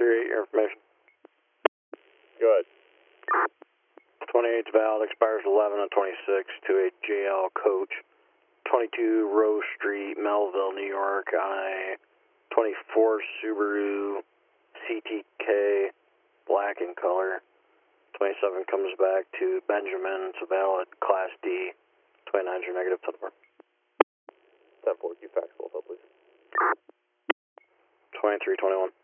38, your information. Good. 28's valid, expires 11 of 26 to a JL coach. 22 Rose Street, Melville, New York, on a 24 Subaru CTK, black in color. 27 comes back to Benjamin, it's a valid Class D. 29's your negative 10-4. 10-4, keep fax both up, please. 2321.